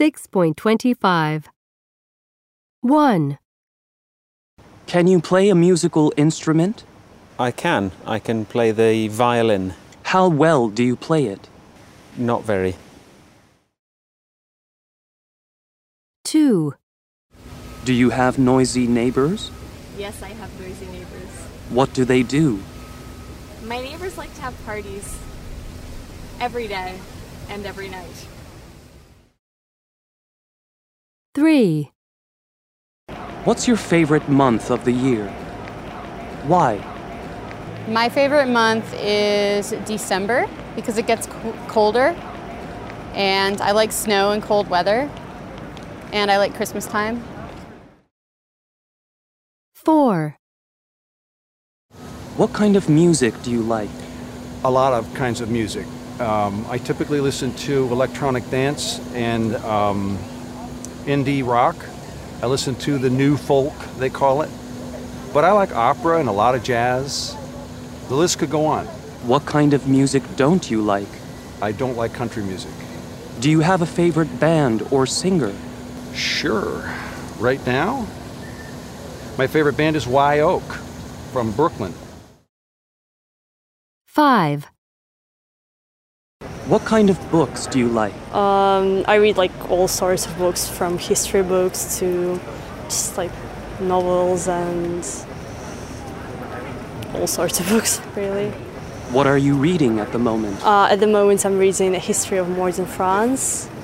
6.25. 1, Can you play a musical instrument? I can. I can play the violin. How well do you play it? Not very. 2, Do you have noisy neighbors? Yes, I have noisy neighbors. What do they do? My neighbors like to have parties every day and every night. 3, What's your favorite month of the year? Why? My favorite month is December because it gets colder, and I like snow and cold weather, and I like Christmas time. 4, What kind of music do you like? A lot of kinds of music. I typically listen to electronic dance and indie rock. I listen to the new folk, they call it. But I like opera and a lot of jazz. The list could go on. What kind of music don't you like? I don't like country music. Do you have a favorite band or singer? Sure. Right now, my favorite band is Wye Oak from Brooklyn. 5, What kind of books do you like? I read like all sorts of books, from history books to just like novels and all sorts of books, really. What are you reading at the moment? At the moment I'm reading A History of Modern France